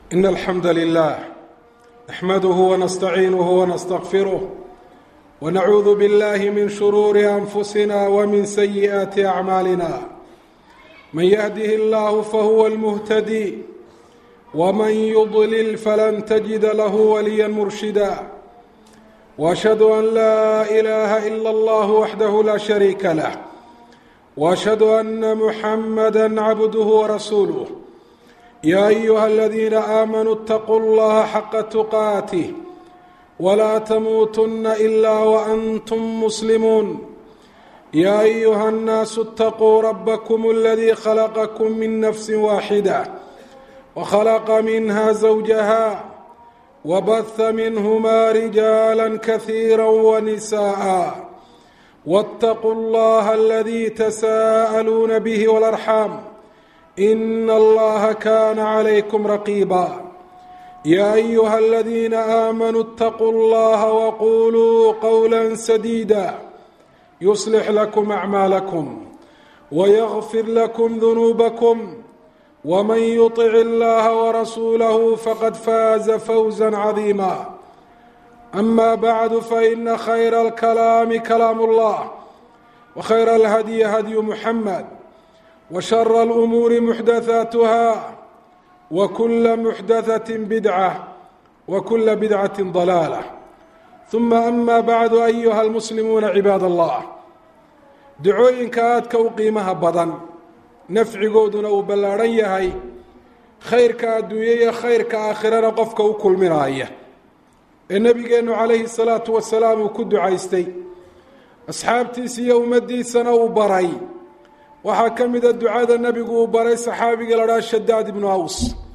إن الحمد لله نحمده ونستعينه ونستغفره ونعوذ بالله من شرور أنفسنا ومن سيئات أعمالنا من يهده الله فهو المهتدي ومن يضلل فلن تجد له وليا مرشدا وأشهد أن لا إله إلا الله وحده لا شريك له وأشهد أن محمدا عبده ورسوله يا أيها الذين آمنوا اتقوا الله حق تقاته ولا تموتن إلا وأنتم مسلمون يا أيها الناس اتقوا ربكم الذي خلقكم من نفس واحدة وخلق منها زوجها وبث منهما رجالا كثيرا ونساء واتقوا الله الذي تساءلون به والأرحام إن الله كان عليكم رقيبا يا أيها الذين آمنوا اتقوا الله وقولوا قولا سديدا يصلح لكم أعمالكم ويغفر لكم ذنوبكم ومن يطع الله ورسوله فقد فاز فوزا عظيما أما بعد فإن خير الكلام كلام الله وخير الهدي هدي محمد وشر الأمور محدثاتها وكل محدثة بدعة وكل بدعة ضلالة ثم أما بعد أيها المسلمون عباد الله dacooyinka aadka u qiimaha badan nafcigooduna uu ballaaran yahay khayrka adduunye iyo khayrka aakhirana qofka u kulminaaya ee nebigeennu calayhi salaatu wasalaam uu ku ducaystay asxaabtiisa iyo ummaddiisana uu baray waxaa ka mida ducada nebigu uu baray saxaabiga la dhaha shadaad ibnu aws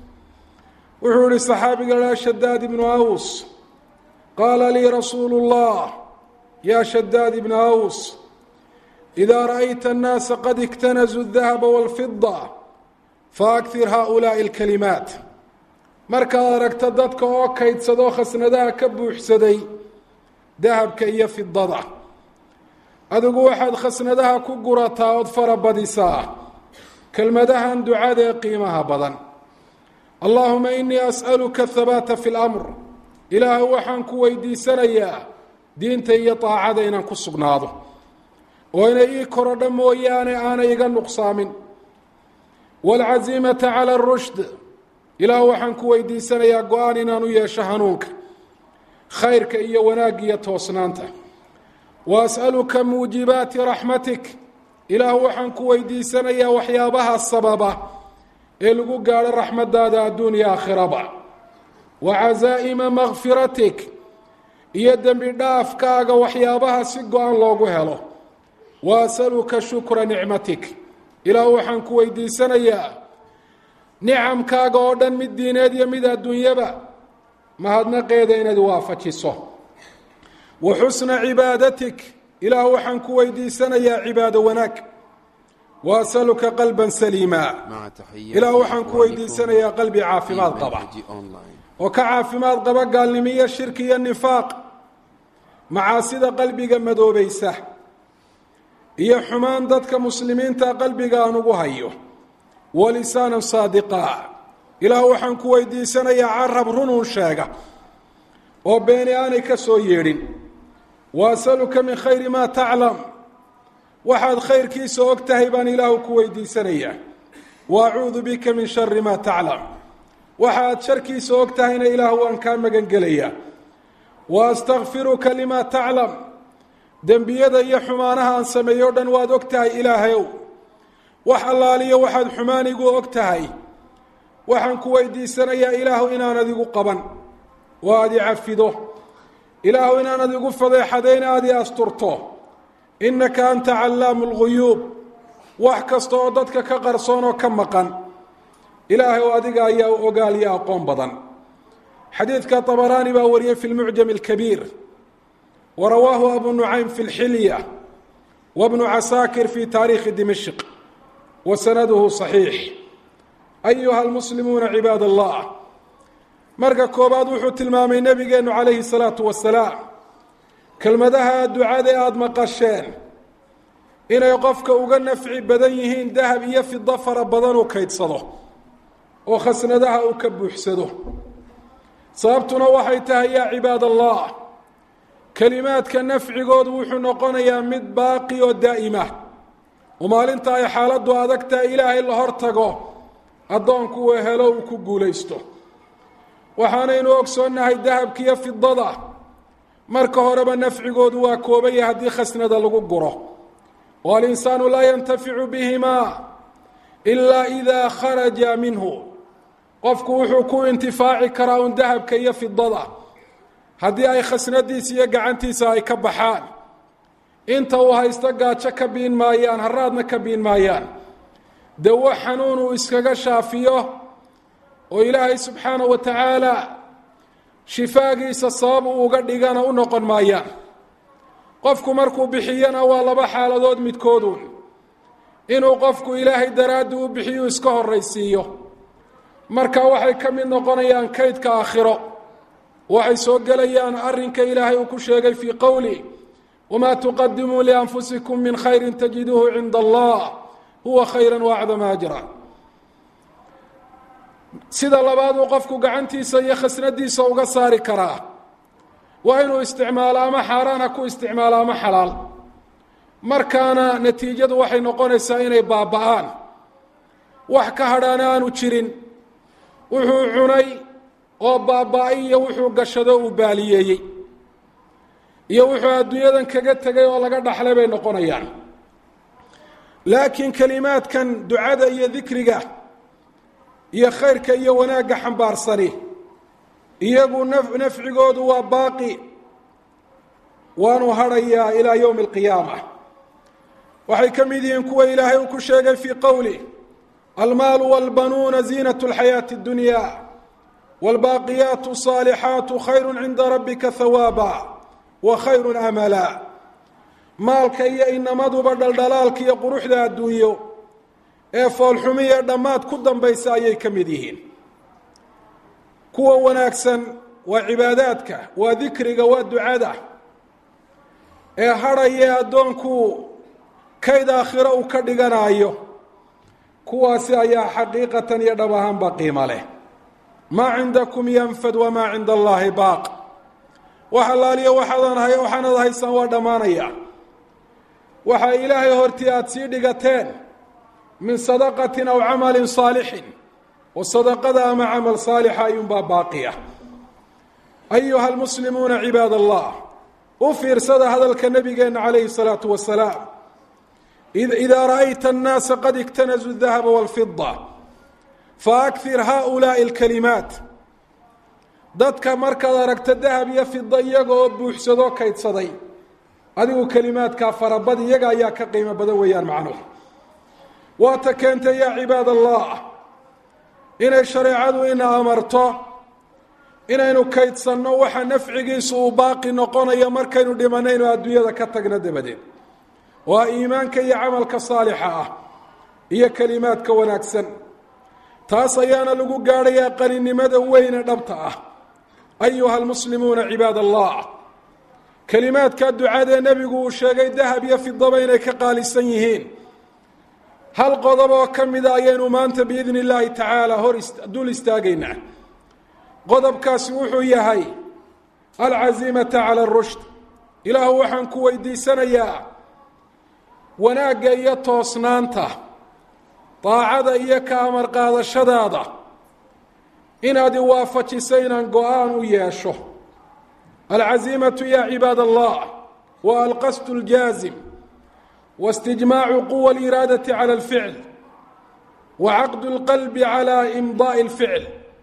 wuxuu ihi saxaabiga la dhaha shadaad ibnu aws qaala lii rasuulu llah yaa shadaad ibnu aws إذا رأيت الناس قد اكتنزوا الذهب والفضة فأكثر هؤلاء الكلمات markaad aragto dadka oo kaydsadoo khasnadaha ka buuxsaday dahabka iyo fidada adigu waxaad khasnadaha ku gurataa ood farabadisaa kelmadahan ducada ee qiimaha badan allahuma inii as'aluka athabaata fi اlamr ilaahu waxaan ku weydiisanayaa diinta iyo daacada inaan ku sugnaado oo inay ii korodho mooyaane aanay iga nuqsaamin waalcaziimata cala arushd ilaah waxaan ku weydiisanayaa go-aan inaan u yeesho hanuunka khayrka iyo wanaagga iyo toosnaanta wa as'aluka muujibaati raxmatik ilaah waxaan ku weydiisanayaa waxyaabaha sababa ee lagu gaadho raxmaddaada adduun iyo aakhiraba wa cazaa'ima makfiratik iyo dembi dhaafkaaga waxyaabaha si go-an loogu helo wa asaluka shukra nicmatik ilaah waxaan ku weydiisanayaa nicamkaaga oo dhan mid diineed iyo mid adduunyaba mahadnaqeeda inaad waafajiso wa xusna cibaadatik ilaah waxaan ku weydiisanayaa cibaado wanaag wa asaluka qalban saliima ilaah waxaan ku weydiisanayaa qalbi caafimaad qaba oo ka caafimaad qaba gaalnimiyo shirki iyo nifaaq macaasida qalbiga madoobaysa iyo xumaan dadka muslimiinta qalbiga aan ugu hayo walisaanan saadiqa ilaah waxaan ku weydiisanayaa carab runun sheega oo beeni aanay ka soo yeedhin wa asaluka min khayri maa taclam waxaad khayrkiisa og tahay baan ilaahu ku weydiisanayaa wa acuudu bika min shari maa taclam waxaad sharkiisa og tahayna ilaahu waan kaa magan gelayaa wa astakfiruka limaa taclam dembiyada iyo xumaanaha aan sameeyo o dhan waad og tahay ilaahayow wax allaaliyo waxaad xumaanigu og tahay waxaan ku weydiisanayaa ilaahu inaanad igu qaban oo aad i cafido ilaahu inaanad igu fadeexadayn aad i asturto innaka anta callaamu lguyuub wax kasta oo dadka ka qarsoon oo ka maqan ilaahayow adiga ayaa u ogaal iyo aqoon badan xadiidka طabaraani baa wariyey fi lmucjam اlkabiir ورواه أبو نعيم في الحلية وابن عساكر في تاريخ دمشق وسنده صحيح أيها المسلمون عباد الله marka koobaad wuxuu tilmaamay nabigeenu calayhi الصلاaةu wasalaam kelmadaha ducada aada maqasheen inay qofka uga nafci badan yihiin dahab iyo fido fara badan uu kaydsado oo khasnadaha uu ka buuxsado. sababtuna waxay tahay yaa cibaad allah, kelimaadka nafcigoodu wuxuu noqonayaa mid baaqi oo daa'ima, oo maalinta ay xaaladdu adagtahay ilaahay la hor tago addoonku uu helo uu ku guulaysto. waxaanaynu ogsoonnahay dahabka iyo fidada marka horeba nafcigoodu waa koobaya haddii khasnada lagu guro, oo alinsaanu laa yantaficu bihimaa ilaa idaa kharaja minhu. qofku wuxuu ku intifaaci karaa un dahabka iyo fidada haddii ay khasnadiisa iyo gacantiisa ay ka baxaan. inta uu haysto gaajo ka biin maayaan, haraadna ka biin maayaan. dawo xanuun uu iskaga shaafiyo oo ilaahay subxaanahu wa tacaala shifaagiisa sabab uu uga dhigana u noqon maayaan. qofku markuu bixiyana waa laba xaaladood midkooduun: inuu qofku ilaahay daraaddi u bixiyu iska horraysiiyo, marka waxay ka mid noqonayaan kaydka aakhiro. waxay soo gelayaan arrinka ilaahay uu ku sheegay fii qowli wamaa tuqadimuu lianfusikum min khayrin tajiduuhu cinda allah huwa khayran waacdama ajra. sida labaad uu qofku gacantiisa iyo khasnadiisa uga saari karaa waa inuu isticmaalo ama xaaraan ha ku isticmaalo ama xalaal. markaana natiijadu waxay noqonaysaa inay baaba'aan, wax ka hadhaana aanu jirin. wuxuu cunay oo baaba'ay iyo wuxuu gashado uu baaliyeeyey iyo wuxuu adduunyadan kaga tegay oo laga dhaxlay bay noqonayaan. laakiin kelimaadkan ducada iyo dikriga iyo khayrka iyo wanaagga xambaarsani iyagu nafcigoodu waa baaqi, waanu hadhayaa ilaa yowmi alqiyaama. waxay ka mid yihiin kuwa ilaahay uu ku sheegay fii qowli almaalu walbanuuna ziinatu alxayaati اddunya wاlbaaqiyaatu الصaalixaatu khayru cinda rabbika hawaaba wa khayru amala. maalka iyo inamaduba dhaldhalaalka iyo quruxda adduunyo ee foolxumiya dhammaad ku dambaysa ayay ka mid yihiin. kuwa wanaagsan waa cibaadaadka, waa dikriga, waa ducada ee hadhaya addoonku kayd aakhiro uu ka dhiganayo. kuwaasi ayaa xaqiiqatan iyo dhab ahaanba qiimo leh. maa cindakum yanfad wamaa cinda allaahi baaq. wax allaaliya waxaanad haysaan waa dhammaanaya. waxaa ilaahay hortii aada sii dhigateen min sadaqatin aw camalin saalixin, oo sadaqada ama camal saalixa ayuunbaa baaqiya. ayuha almuslimuuna cibaad allah, u fiirsada hadalka nabigeenna calayhi salaatu wasalaam: idaa ra'ayta annaasa qad iktanazuu adahaba walfida faakir haؤulaaءi اlkalimaat. dadka markaad aragto dahab iyo fida iyaga oo buuxsadoo kaydsaday, adigu kelimaadkaa farabad iyaga ayaa ka qiimo badan weeyaan macnuhu. waata keentay yaa cibaad allah inay shareecadu ina amarto inaynu kaydsanno waxa nafcigiisu uu baaqi noqonayo markaynu dhimanayno adduunyada ka tagna dabadeed. waa iimaanka iyo camalka saalixa ah iyo kelimaadka wanaagsan. taas ayaana lagu gaadhayaa qaninimada weyne dhabta ah. ayuha almuslimuuna cibaad allah, kelimaadka ducadee nebigu uu sheegay dahab iyo fidaba inay ka qaalisan yihiin. hal qodob oo ka mida ayaynu maanta biidni illaahi tacaala dul istaagaynaa. qodobkaasi wuxuu yahay alcaziimata cala arushd. ilaahu waxaan ku weydiisanayaa wanaagga iyo toosnaanta, daacada iyo ka amar qaadashadaada inaad iwaafajiso inaan go-aan u yeesho. alcaziimatu ya cibaad allah wa alqasdu اljaazim واstijmaacu quwa اliraadati calى اlficl wacaqdu اlqalbi calى imdaaءi اlficl.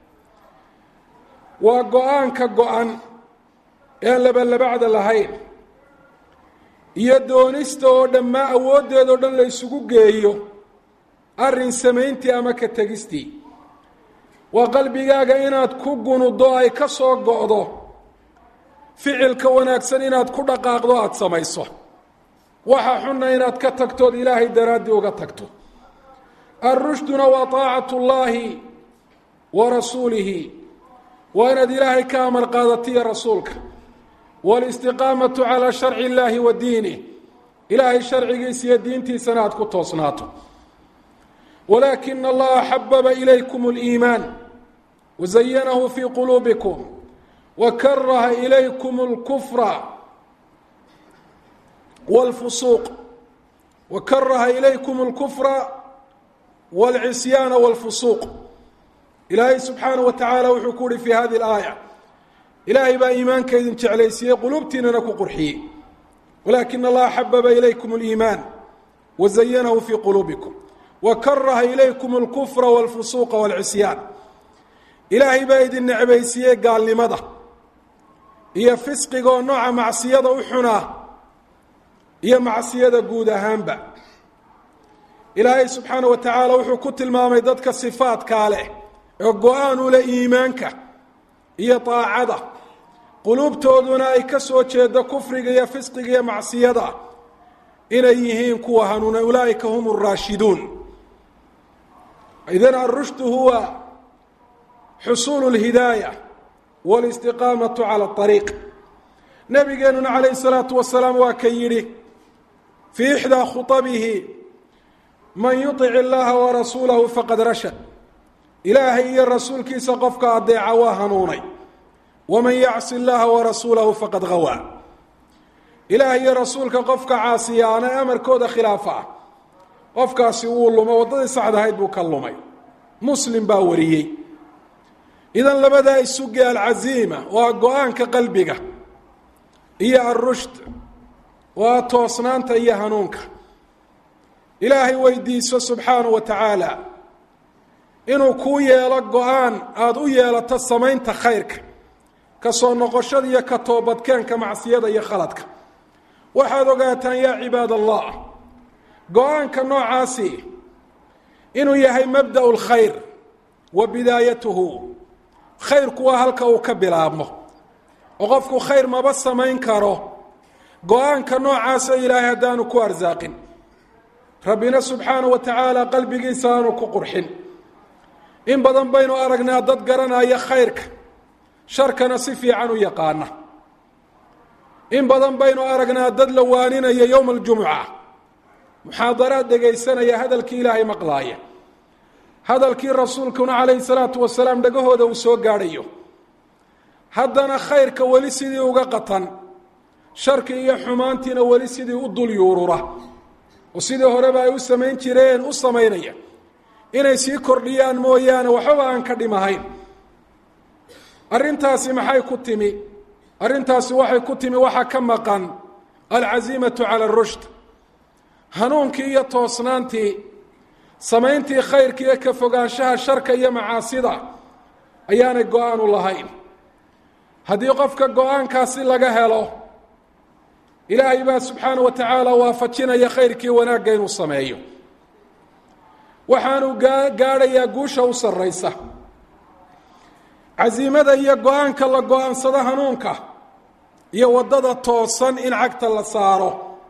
waa go-aanka go-an ean labalabacda lahayn iyo doonista oo dhammaa awooddeedao dhan la ysugu geeyo arrin samayntii ama ka tegistii. waa qalbigaaga inaad ku gunudo ay ka soo go'do ficilka wanaagsan inaad ku dhaqaaqdo aada samayso, waxa xunna inaad ka tagtood ilaahay daraaddii uga tagto. alrushduna waa taacatu llaahi wa rasuulihi, waa inaad ilaahay ka amar qaadatiyo rasuulka. walistiqaamatu calaa sharci illaahi wa diinih, ilaahay sharcigiisa iyo diintiisana aad ku toosnaato. ولكن الله حبب إليكم الإيمان وزينه في قلوبكم وكره إليكم الكفر والفسوق والعصيان والفسوق. إلهي سبحانه وتعالى وحكوري في هذه الآية إلهي با إيمان كيدن جعليسيه قلوبتنا نكو قرحيه ولكن الله حبب إليكم الإيمان وزينه في قلوبكم وكره إليكم الكفر والفسوق والعصيان. إلهي با إذن نعبيسيه قال لماذا إيا فسقه نوع معصية وحنا إيا معصية قودة هانبا. إلهي سبحانه وتعالى وحكو تلمامي دادك صفات كاله القرآن لإيمانك إيا طاعة قلوب تودنا إكسو جيدا كفرق إيا فسقق إيا معصية إليهين كوهنون أولئك هم الراشدون. إذن الرشد هو حصول الهداية والاستقامة على الطريق. نبينا عليه الصلاة والسلام وكيره في إحدى خطبه من يطع الله ورسوله فقد رشد. إلهي الرسول كيس قفك أدعى وهنوني ومن يعص الله ورسوله فقد غوى. إلهي الرسول قفك عاصيا أنا أمر كود خلافة قفك سيقول له ما وضعي سعد هيد بكلمي مسلم باوريي. إذن لبدأ السوق العزيمة وقوان كقلبك إيا الرشد وتوصنانت إيا هنونك. إلهي ويديس سبحانه وتعالى inuu ku yeelo go'aan aad u yeelato samaynta khayrka ka soo noqoshada iyo ka toobadkeenka macsiyada iyo khaladka. waxaad ogaataan yaa cibaadallah go'aanka noocaasi inuu yahay mabda'ul khayr wa bidaayatuhu. khayrku waa halka uu ka bilaabmo oo qofku khayr maba samayn karo go'aanka noocaasa ilaahay haddaanu ku arsaaqin. rabbina subxaanahu wa tacaala qalbigiisa aanu ku qurxin. in badan baynu aragnaa dad garanaya khayrka sharkana si fiican u yaqaana. in badan baynu aragnaa dad la waaninaya yowm aljumuca muxaadaraad dhegaysanaya hadalkii ilaahay maqlaaya hadalkii rasuulkuna calayhi salaatu wasalaam dhagahooda uu soo gaadhayo haddana khayrka weli sidii uga qatan sharki iyo xumaantiina weli sidii u dul yuurura oo sidii horeba ay u samayn jireen u samaynaya inay sii kordhiyaan mooyaane waxba aan ka dhimahayn. arrintaasi maxay ku timi? arrintaasi waxay ku timi waxa ka maqan alcaziimatu cala arushd. hanuunkii iyo toosnaantii samayntii khayrka iyo ka fogaanshaha sharka iyo macaasida ayaanay go-aan u lahayn. haddii qofka go-aankaasi laga helo ilaahay baa subxaanahu wa tacaala waafajinaya khayrkii wanaagga inuu sameeyo waxaanu gaadhayaa guusha u sarraysa. casiimada iyo go-aanka la go-aansado hanuunka iyo waddada toosan in cagta la saaro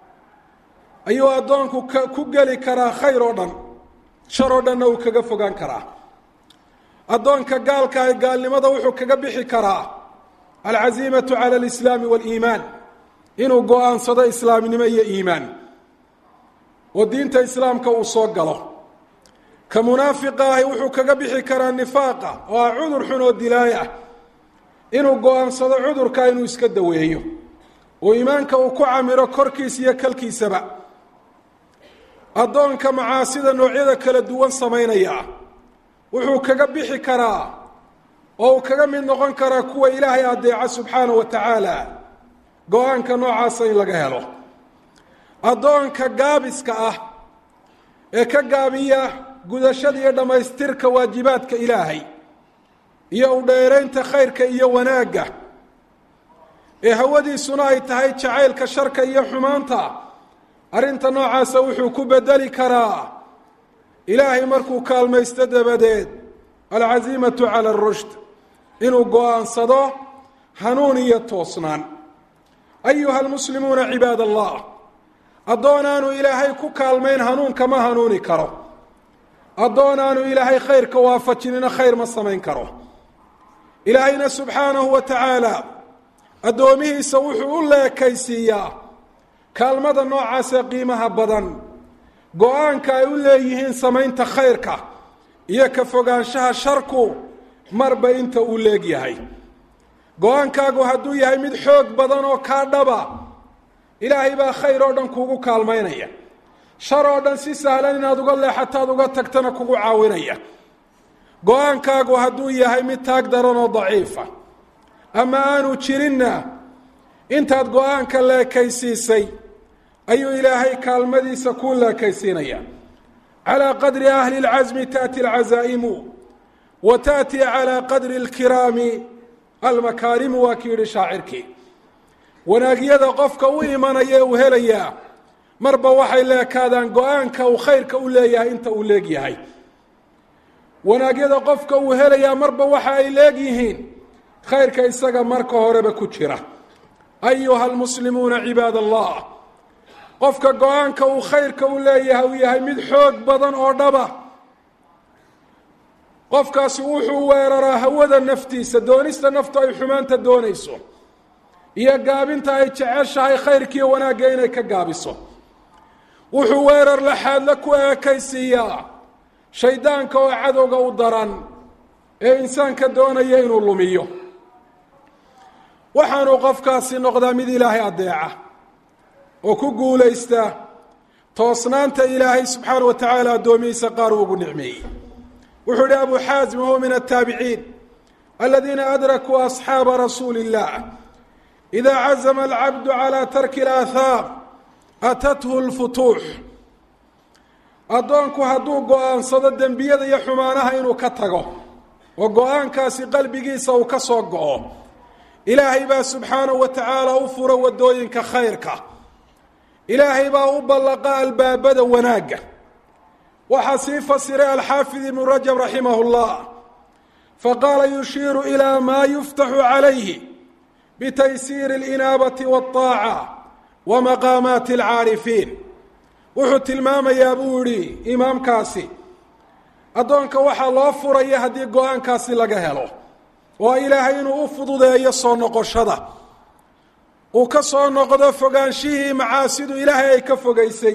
ayuu addoonku ku geli karaa khayr oo dhan shar oo dhanna uu kaga fogaan karaa. addoonka gaalka ah gaalnimada wuxuu kaga bixi karaa alcaziimatu cala alislaami waaliimaan inuu go-aansado islaamnimo iyo iimaan oo diinta islaamka uu soo galo. ka munaafiqa ahi wuxuu kaga bixi karaa nifaaqa oo ah cudur xun oo dilaay ah inuu go-aansado cudurka inuu iska daweeyo oo iimaanka uu ku camiro korkiisa iyo kalkiisaba. addoonka macaasida noocyada kala duwan samaynaya wuxuu kaga bixi karaa oo uu kaga mid noqon karaa kuwa ilaahay adeeca subxaanahu wa tacaala go-aanka noocaasa in laga helo. addoonka gaabiska ah ee ka gaabiya gudashada iyo dhammaystirka waajibaadka ilaahay iyo u dheeraynta khayrka iyo wanaagga ee hawadiisuna ay tahay jacaylka sharka iyo xumaanta arrinta noocaasa wuxuu ku bedeli karaa ilaahay markuu kaalmaysto dabadeed alcaziimatu cala arushd inuu go-aansado hanuun iyo toosnaan. ayuha almuslimuuna cibaad allah addoonaanu ilaahay ku kaalmayn hanuunka ma hanuuni karo. addoonaanu ilaahay khayrka waafajinina khayr ma samayn karo. ilaahayna subxaanahu wa tacaala addoomihiisa wuxuu u leekaysiiyaa kaalmada noocaasee qiimaha badan go-aanka ay u leeyihiin samaynta khayrka iyo ka fogaanshaha sharku marba inta uu leegyahay. go-aankaagu hadduu yahay mid xoog badan oo kaa dhaba, ilaahay baa khayr oo dhan kuugu kaalmaynaya. shar oo dhan si sahlan inaad uga leexataad uga tagtana kugu caawinaya. go-aankaagu hadduu yahay mid taag daran oo daciifa, ama aanu jirinna, intaad go-aanka leekaysiisay ayuu ilaahay kaalmadiisa kuu leekaysiinaya. calaa qadri ahli اlcasmi taأti اlcazaa'imu wa taأti calaa qadri اlkiraami almakaarimu, waa kii yidhi shaacirkii. wanaagyada qofka u imanaya uu helayaa marba waxay leekaadaan go-aanka uu khayrka u leeyahay inta uu leegyahay. wanaagyada qofka uu helayaa marba waxa ay leegyihiin khayrka isaga marka horeba ku jira. ayuha almuslimuuna cibaad allah, qofka go-aanka uu khayrka u leeyahay uu yahay mid xoog badan oo dhaba, qofkaasi wuxuu weeraraa hawada naftiisa, doonista naftu ay xumaanta doonayso, iyo gaabinta ay jeceshahay khayrkiiyo wanaagga inay ka gaabiso. wuxuu weerar laxaadla ku eekaysiiyaa shaydaanka oo cadowga u daran ee insaanka doonaya inuu lumiyo. waxaanuu qofkaasi noqdaa mid ilaahay adeeca oo ku guulaysta toosnaanta ilaahay subxaana wa tacaala addoomihiisa qaar uu ugu nicmeeyey. wuxuu ihi abu xaasim wahuwa min aلtaabiciin aladiina adrakuu asxaaba rasuuli اllah إida cazama alcabdu calى tarki اlaathaam atathu اlfutuux. addoonku hadduu go-aansado dembiyada iyo xumaanaha inuu ka tago oo go-aankaasi qalbigiisa uu ka soo go-o, ilaahay baa subxaanahu wa tacaala u fura waddooyinka khayrka. ilaahay baa u ballaqa albaabada wanaagga. waxaa sii fasiray alxaafid ibnu rajab raximah اllah faqaala yushiiru ilaa maa yuftaxu calayhi bitaysiiri اlinaabati waالطaaca wa maqaamaati alcaarifiin. wuxuu tilmaamayaa buu yidhi imaamkaasi, addoonka waxaa loo furaya haddii go-aankaasi laga helo, oo ilaahay inuu u fududeeyo soo noqoshada, uu ka soo noqdo fogaanshihii macaasidu ilaahay ay ka fogaysay,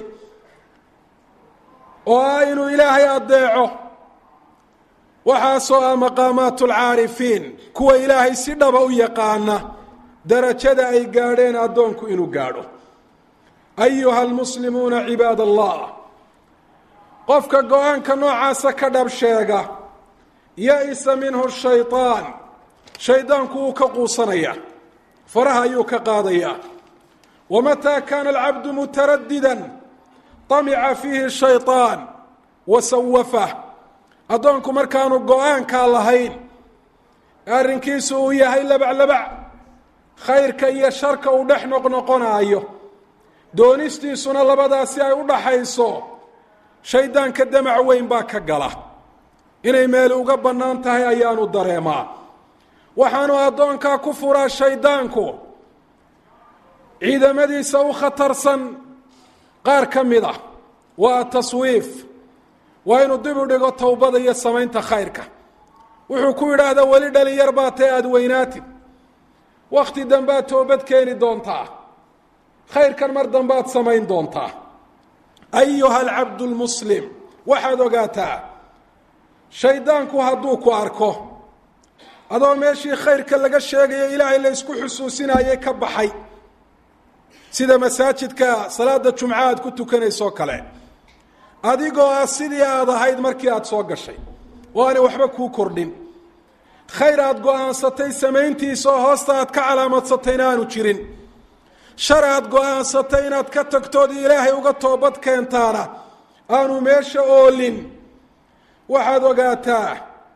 oo ah inuu ilaahay adeeco. waxaasoo ah maqaamaatu alcaarifiin, kuwa ilaahay si dhaba u yaqaana darajada ay gaadheen addoonku inuu gaadho. ayuha almuslimuuna cibaad allah, qofka go-aanka noocaasa ka dhab sheega, ya-isa minhu shayطaan, shaydaanku wuu ka quusanaya, faraha ayuu ka qaadayaa. wamataa kaana alcabdu mutaraddidan طamica fiihi shayطaan wa sawafah. addoonku markaanu go-aankaa lahayn, arrinkiisu uu yahay labaclabac, khayrka iyo sharka uu dhex noqnoqonaayo, doonistiisuna labadaasi ay u dhaxayso, shaydaanka damac weyn baa ka gala. inay meel uga bannaan tahay ayaanu dareemaa. waxaanu addoonkaa ku furaa shaydaanku ciidamadiisa u khatarsan qaar ka mid ah, waa taswiif, waa inuu dib u dhigo towbada iyo samaynta khayrka. wuxuu ku yidhaahdaa weli dhalinyar baa tae aada weynaatid, wakhti dambaad toobad keeni doontaa, khayrkan mar dambaad samayn doontaa. ayuha alcabdu lmuslim, waxaad ogaataa shaydaanku hadduu ku arko adoo meeshii khayrka laga sheegayo ilaahay la ysku xusuusinayay ka baxay, sida masaajidka salaada jumca aad ku tukanaysoo kale, adigoo ah sidii aad ahayd markii aada soo gashay, oo aanay waxba kuu kordhin, khayr aad go-aansatay samayntiisa oo hoosta aad ka calaamadsatayna aanu jirin, shar aad go-aansatay inaad ka tagtood ilaahay uga toobad keentaana aanu meesha oolin. waxaad ogaataa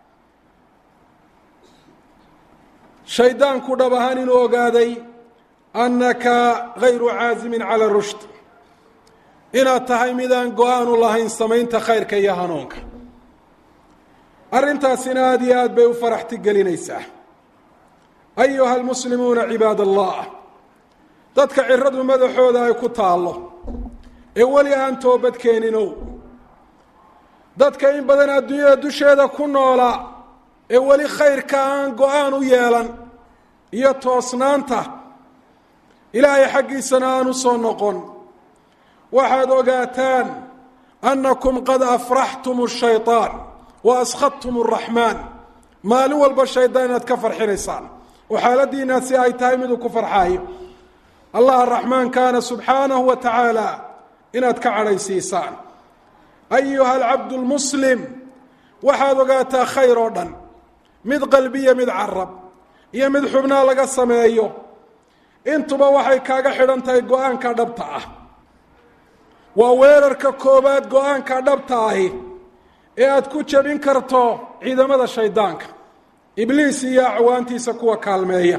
shaydaanku dhab ahaan inuu ogaaday annaka gayru caasimin cala rushd, inaad tahay midaan go-aanu lahayn samaynta khayrka iyo hanuunka. arrintaasina aada iyo aad bay u faraxti gelinaysaa. ayuha almuslimuuna cibaad allah, dadka ciradu madaxooda ay ku taallo ee weli aan toobad keeninow, dadka in badan adduunyada dusheeda ku noolaa ee weli khayrka aan go-aan u yeelan iyo toosnaanta ilaahay xaggiisana aan u soo noqon, waxaad ogaataan أنكم قد أفرحتم الشيطان وأسخطتم الرحمن maalin walba shaydaan inaad ka farxinaysaan oo xaaladiina si ay tahay mid uu ku farxaayo allah araxmaankaana subxaanahu wa tacaala inaad ka cadhaysiisaan ayuha alcabdu lmuslim waxaad ogaataa khayr oo dhan mid qalbiya mid carab iyo mid xubnaa laga sameeyo intuba waxay kaaga xidhan tahay go-aanka dhabta ah waa weerarka koowaad go-aanka dhabta ahi ee aad ku jabin karto ciidamada shaydaanka ibliis iyo acwaantiisa kuwa kaalmeeya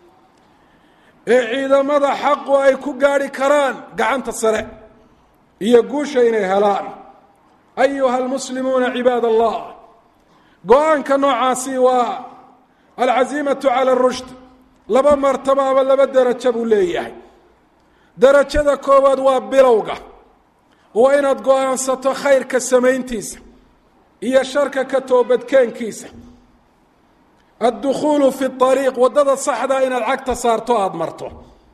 ee ciidamada xaqu ay ku gaadhi karaan gacanta sare iyo guusha inay helaan ayuha almuslimuuna cibaad allah go-aanka noocaasi waa alcaziimatu cala arushd laba martaba ama laba derajo buu leeyahay derajada koowaad waa bilowga waa inaad go-aansato khayrka samayntiisa iyo sharka ka toobadkeenkiisa addukhuulu fi ariiq waddada saxda inaad cagta saarto aada marto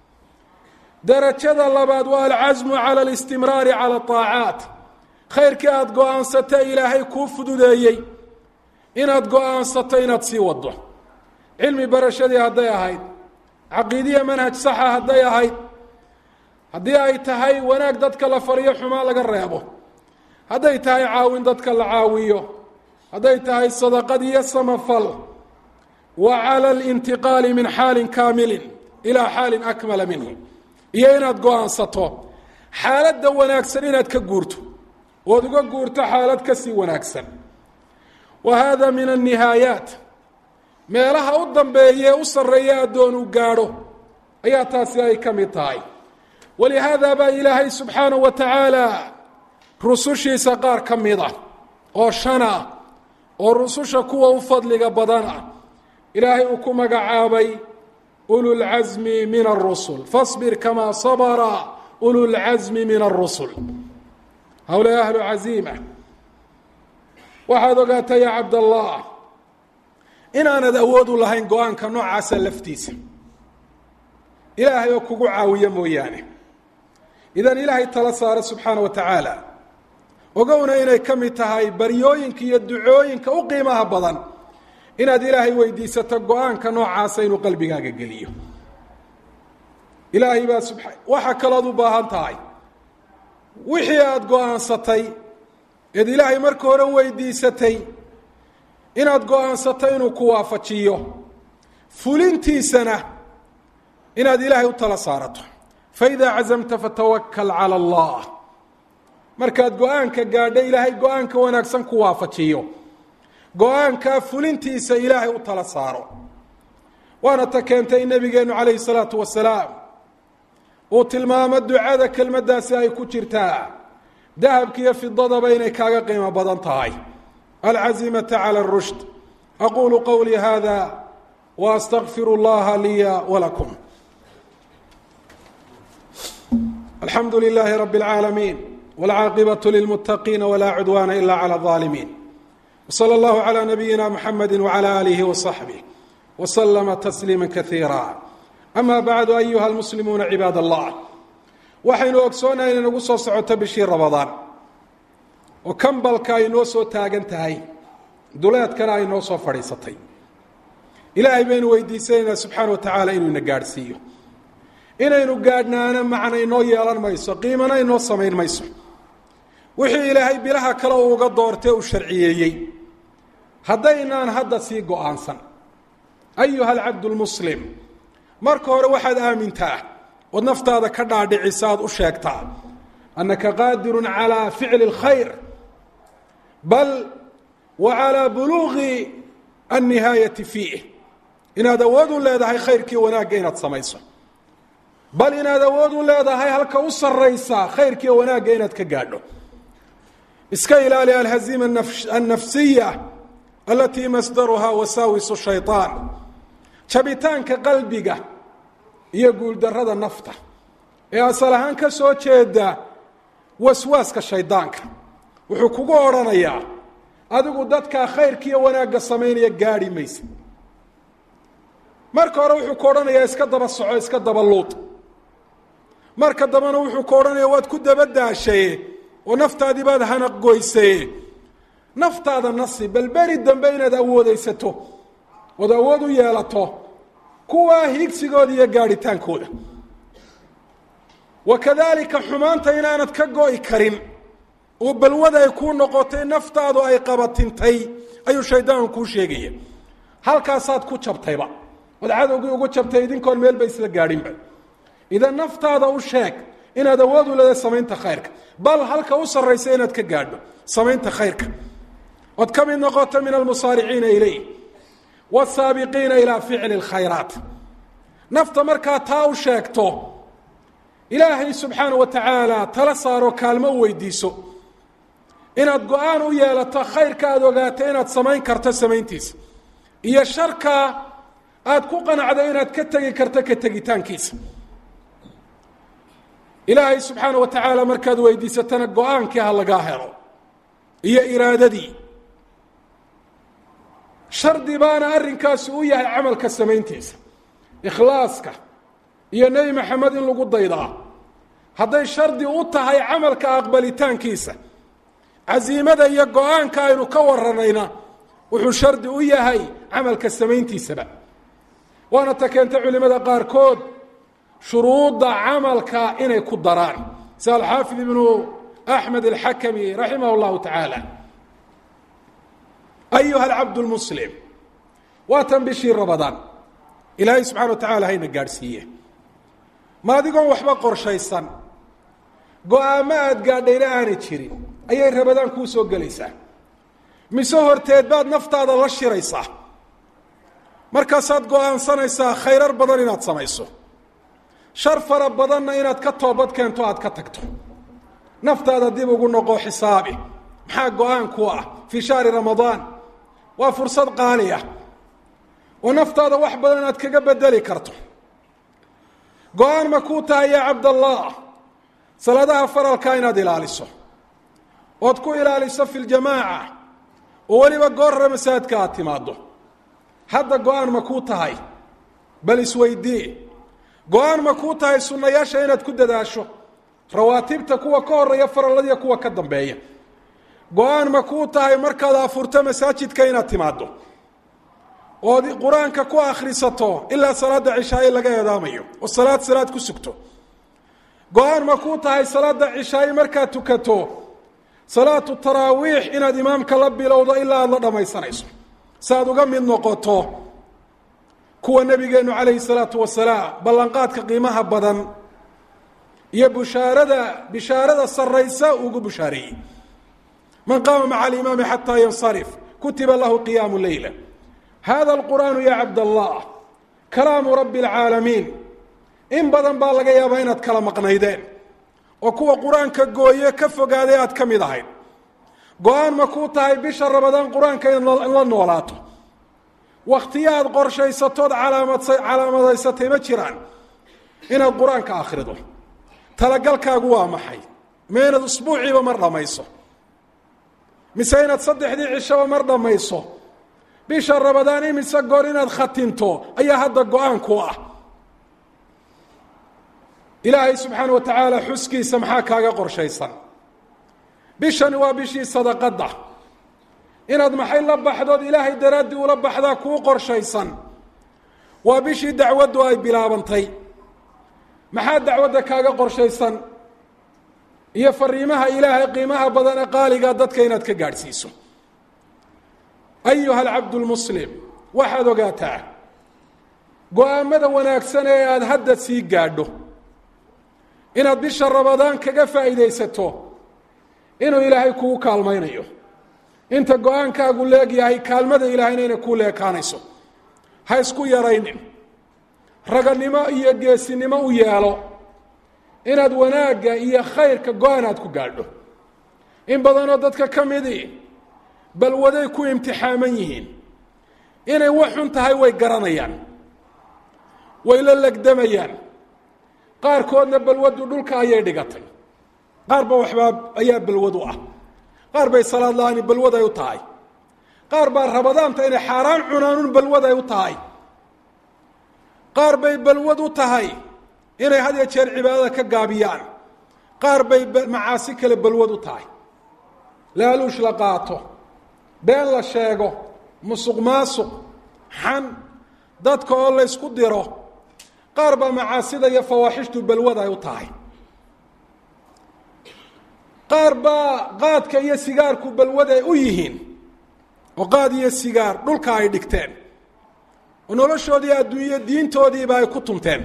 derajada labaad waa alcasmu cala alistimraari cala aacaat khayrkii aada go-aansato ilaahay kuu fududeeyey inaad go-aansato inaad sii waddo cilmi barashadii hadday ahayd caqiidiya manhaj saxa hadday ahayd haddii ay tahay wanaag dadka la fariyo xumaan laga reebo hadday tahay caawin dadka la caawiyo hadday tahay sadaqad iyo samafal wa cala alintiqaali min xaalin kaamilin ilaa xaalin akmala minhu iyo inaad go-aansato xaaladda wanaagsan inaad ka guurto ood uga guurto xaalad ka sii wanaagsan wa hada min annihaayaat meelaha u dambeeyee u sarreeya addoon uu gaadho ayaa taasi ay ka mid tahay walihaada baa ilaahay subxaanahu wa tacaala rusushiisa qaar ka mid ah oo shan ah oo rususha kuwa u fadliga badan ah ilaahay uu ku magacaabay ululcasmi min arusul fasbir kamaa sabara ululcasmi min arusul hawlay ahlu caziima waxaad ogaataa yaa cabdallah inaanad awood u lahayn go-aanka noocaasa laftiisa ilaahay oo kugu caawiya mooyaane idan ilaahay tala saara subxaana wa tacaala ogowna inay ka mid tahay baryooyinka iyo ducooyinka u qiimaha badan inaad ilaahay weydiisato go-aanka noocaasa inuu qalbigaaga geliyo ilaahay baa waxa kalood u baahan tahay wixii aada go-aansatay eed ilaahay marka hore weydiisatay inaad go-aansato inuu ku waafajiyo fulintiisana inaad ilaahay u tala saarato faidaa cazamta fatawakal cala allah markaad go-aanka gaadho ilaahay go-aanka wanaagsan ku waafajiyo go-aankaa fulintiisa ilaahay u tala saaro waana ta keentay nebigeennu calayhi salaatu wasalaam uu tilmaamo ducada kelmaddaasi ay ku jirtaa dahabka iyo fidadaba inay kaaga qiimo badan tahay alcazimata cala arushd aqulu qowlii hada wa astaqfiru allaha liya walakum alxamdu lilaahi rabi اlcaalamiin wاlcaaqibaة lilmuttaqiina walaa cudwaana ila clى الظaalimiin wslى اllahu عlى nabiyina mxamedi wعlى alihi وصaxbih wslama tasliima kaiira ama bacdu ayuha almuslimuuna cibaad allah waxaynu ogsoonahay inay nagu soo socoto bishii ramadaan oo kambalka ay noo soo taagan tahay duleedkana ay noo soo fadhiisatay ilaahay baynu weydiisanaynaa subxaana wa tacaala inuu ina gaadhsiiyo inaynu gaadhnaana macna inoo yeelan mayso qiimana inoo samayn mayso wixii ilaahay bilaha kale uu uga doortee uu sharciyeeyey haddaynaan hadda sii go-aansan ayuha alcabdu lmuslim marka hore waxaad aamintaa ood naftaada ka dhaadhicisa aad u sheegtaa annaka qaadirun calaa ficli اlkhayr bal wa calaa buluuqi annihaayati fiih inaad awood u leedahay khayrkii wanaagga inaad samayso bal inaad awood u leedahay halka u sarraysa khayrkiiyo wanaagga inaad ka gaadho iska ilaali alhaziima annafsiya alatii masdaruhaa wasaawisu shayطaan jabitaanka qalbiga iyo guuldarrada nafta ee asal ahaan ka soo jeeda waswaaska shaydaanka wuxuu kugu odhanayaa adigu dadkaa khayrkiiyo wanaagga samaynaya gaadhi maysa marka hore wuxuu ku odhanayaa iska daba soco iska daba luud marka dambena wuxuu ku odhanaya waad ku daba daashaye oo naftaadii baad hanaq goysay naftaada nasi bal beri dambe inaad awoodaysato ood awood u yeelato kuwaa higsigooda iyo gaadhitaankooda wakadaalika xumaanta inaanad ka go'i karin oo balwada ay kuu noqotay naftaadu ay qabatintay ayuu shaydaanku kuu sheegaya halkaasaad ku jabtayba ood cadowgii ugu jabtay idinkoon meelba isla gaadhinba idan naftaada u sheeg inaad awood u leedahay samaynta khayrka bal halka u sarraysa inaad ka gaadho samaynta khayrka ood ka mid noqoto min almusaariciina ilayh waasaabiqiina ilaa ficli alkhayraat nafta markaa taa u sheegto ilaahay subxaana wa tacaala tala saaro kaalmo u weydiiso inaad go-aan u yeelato khayrka aad ogaato inaad samayn karto samayntiisa iyo sharka aad ku qanacdo inaad ka tegi karto ka tegitaankiisa ilaahay subxaana wa tacaala markaad weydiisatana go-aankii ha lagaa helo iyo iraadadii shardi baana arrinkaasi u yahay camalka samayntiisa ikhlaaska iyo nebi maxamed in lagu daydaa hadday shardi u tahay camalka aqbalitaankiisa casiimada iyo go-aanka aynu ka waranayna wuxuu shardi u yahay camalka samayntiisaba waana ta keentay culimada qaarkood shuruudda camalka inay ku daraan sida alxaafid ibnu axmed alxakami raximah اllahu tacaala ayuha alcabd lmuslim waa tan bishii rabadaan ilaahay subxana wa tacala hayna gaadhsiiye ma adigoon waxba qorshaysan go-aamo aad gaadhayna aanay jirin ayay rabadaan kuu soo gelaysaa mise horteed baad naftaada la shiraysaa markaasaad go-aansanaysaa khayrar badan inaad samayso shar fara badanna inaad ka toobad keento aad ka tagto naftaada dib ugu noqo xisaabi maxaa go-aan ku ah fii shahri ramadaan waa fursad qaali ah oo naftaada wax badan aad kaga bedeli karto go-aan ma kuu tahay yaa cabdallah salaadaha faralka inaad ilaaliso ood ku ilaaliso fi ljamaaca oo weliba goorra masaajidka aad timaado hadda go-aan ma kuu tahay bal isweydii go-aan ma kuu tahay sunnayaasha inaad ku dadaasho rawaatibta kuwa ka horeeya faralladiiyo kuwa ka dambeeya go-aan ma kuu tahay markaad afurto masaajidka inaad timaado ood qur-aanka ku akhrisato ilaa salaada cishaaye laga eedaamayo oo salaad ku sugto go-aan ma kuu tahay salaada cishaaye markaad tukato salaatu taraawiix inaad imaamka la bilowdo ilaa aada la dhammaysanayso si aad uga mid noqoto kuwa nebigeennu calayhi salaatu wasalaam ballanqaadka qiimaha badan iyo bishaarada sarraysa ugu bushaareeyey man qaama maca alimaami xataa yansarif kutiba lahu qiyaamu leyla hada alqur'aanu ya cabdallah kalaamu rabbi alcaalamiin in badan baa laga yaabaa inaad kala maqnaydeen oo kuwa qur-aanka gooye ka fogaaday aad ka mid ahayd go-aan ma kuu tahay bisha rabadaan qur-aanka in la noolaato wakhtiyo aad qorshaysatood calaamadaysatay ma jiraan inaad qur-aanka akhrido talagalkaagu waa maxay ma inaad usbuuciiba mar dhammayso mise inaad 3 cishaba mar dhammayso bisha rabadaan imise goor inaad khatinto ayaa hadda go-aan ku ah ilaahay subxaana wa tacaala xuskiisa maxaa kaaga qorshaysan bishani waa bishii sadaqadda inaad maxay la baxdood ilaahay daraaddii ula baxdaa kuu qorshaysan waa bishii dacwaddu ay bilaabantay maxaa dacwadda kaaga qorshaysan iyo fariimaha ilaahay qiimaha badan ee qaaligaa dadka inaad ka gaadhsiiso ayuha alcabdu lmuslim waxaad ogaataa go-aamada wanaagsan ee aada hadda sii gaadho inaad bisha rabadaan kaga faa'iidaysato inuu ilaahay kugu kaalmaynayo inta go-aankaagu leegyahay kaalmada ilaahayna inay kuu leekaanayso ha isku yaraynin raganimo iyo geesinimo u yeelo inaad wanaagga iyo khayrka go-aan aad ku gaadho in badanoo dadka ka midii balwaday ku imtixaaman yihiin inay wax xun tahay way garanayaan way la legdamayaan qaarkoodna balwadu dhulka ayay dhigatay qaarba waxbaa ayaa balwad u ah qaar bay salaad la-aani balwad ay u tahay qaar baa rabadaanta inay xaaraan cunaanun balwad ay u tahay qaar bay balwad u tahay inay had iyo jeer cibaadada ka gaabiyaan qaar bay macaasi kale balwad u tahay laaluush la qaato been la sheego musuq maasuq xan dadka oo la isku diro qaar baa macaasida iyo fawaaxishtu balwad ay u tahay qaar baa qaadka iyo sigaarku balwad ay u yihiin oo qaad iyo sigaar dhulka ay dhigteen oo noloshoodii adduunyo diintoodiiba ay ku tunteen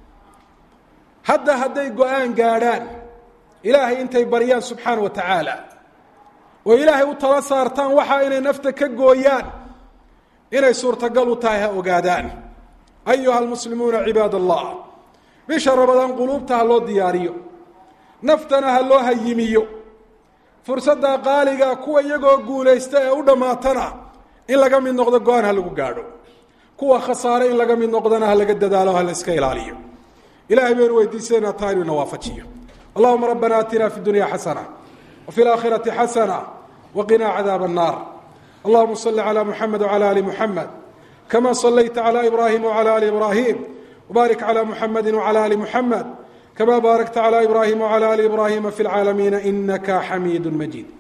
hadday go-aan gaadhaan ilaahay intay baryaan subxaana wa tacaala oo ilaahay u tala saartaan waxa inay nafta ka gooyaan inay suurtagal u tahay ha ogaadaan ayuha almuslimuuna cibaad allah bisha ramadaan quluubta ha loo diyaariyo naftana ha loo hayimiyo fursadda qaaliga kuwa iyagoo guulaysta ee u dhammaatana in laga mid noqdo go-aan ha lagu gaadho kuwa khasaare in laga mid noqdana ha laga dadaalo ha la iska ilaaliyo ilahay baynu weydiisanaa taa inuu nawaafajiyo allahuma rabbana aatina fi dunya xasana وفي الآخرة حسنة وقنا عذاب النار اللهم صل على محمد وعلى آل محمد كما صليت على إبراهيم وعلى آل إبراهيم وبارك على محمد وعلى آل محمد كما باركت على إبراهيم وعلى آل إبراهيم في العالمين إنك حميد مجيد